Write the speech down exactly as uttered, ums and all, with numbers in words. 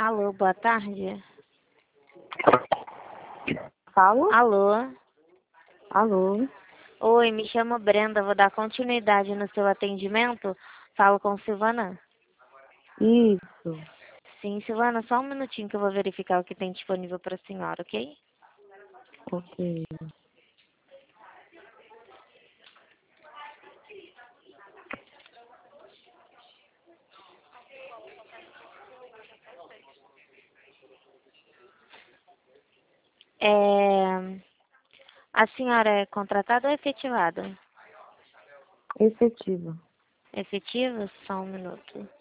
Alô, boa tarde. Fala? Alô. Alô? Oi, me chamo Brenda, vou dar continuidade no seu atendimento. Falo com Silvana? Isso. Sim, Silvana, só um minutinho que eu vou verificar o que tem disponível para a senhora, ok? Ok. É... A senhora é contratada ou efetivada? Efetiva. Efetiva? Só um minuto.